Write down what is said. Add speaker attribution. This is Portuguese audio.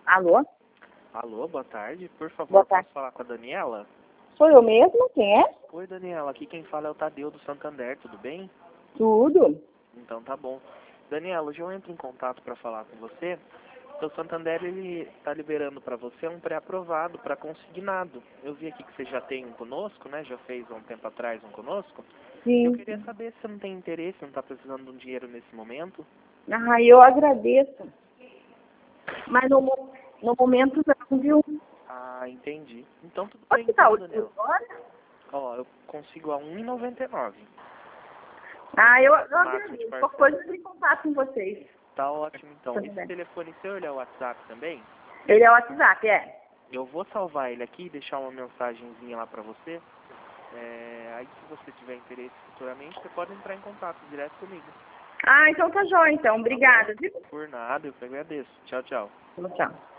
Speaker 1: Alô?
Speaker 2: Alô, boa tarde. Por favor,
Speaker 1: Boa tarde.
Speaker 2: posso falar com a Daniela?
Speaker 1: Sou eu mesmo? Quem é?
Speaker 2: Oi, Daniela. Aqui quem fala é o Tadeu do Santander, tudo bem?
Speaker 1: Tudo.
Speaker 2: Então tá bom. Daniela, hoje eu entro em contato para falar com você. O Santander, ele está liberando para você um pré-aprovado para consignado. Eu vi aqui que você já tem um conosco, né? Já fez há um tempo atrás um conosco. Eu
Speaker 1: Sim.
Speaker 2: queria saber se você não tem interesse, não está precisando de um dinheiro nesse momento.
Speaker 1: Ah, eu agradeço. Mas no momento não, viu?
Speaker 2: Ah, entendi. Então tudo
Speaker 1: Quanto
Speaker 2: bem,
Speaker 1: que tá
Speaker 2: então,
Speaker 1: o
Speaker 2: Daniela.
Speaker 1: agora?
Speaker 2: Ó, eu consigo a R$1,99.
Speaker 1: Ah, eu
Speaker 2: Máximo de
Speaker 1: agradeço.
Speaker 2: parcela.
Speaker 1: Qualquer coisa eu entro em contato com vocês.
Speaker 2: Tá ótimo, então.
Speaker 1: Tudo
Speaker 2: Esse
Speaker 1: bem.
Speaker 2: telefone seu, ele é o WhatsApp também?
Speaker 1: Ele é o WhatsApp, é?
Speaker 2: Eu vou salvar ele aqui e deixar uma mensagenzinha lá pra você. Aí, se você tiver interesse futuramente, você pode entrar em contato direto comigo.
Speaker 1: Ah, então tá jóia, então.
Speaker 2: Tá bom?
Speaker 1: Obrigada, viu?
Speaker 2: Por nada, eu que agradeço. Tchau, tchau.
Speaker 1: Tchau.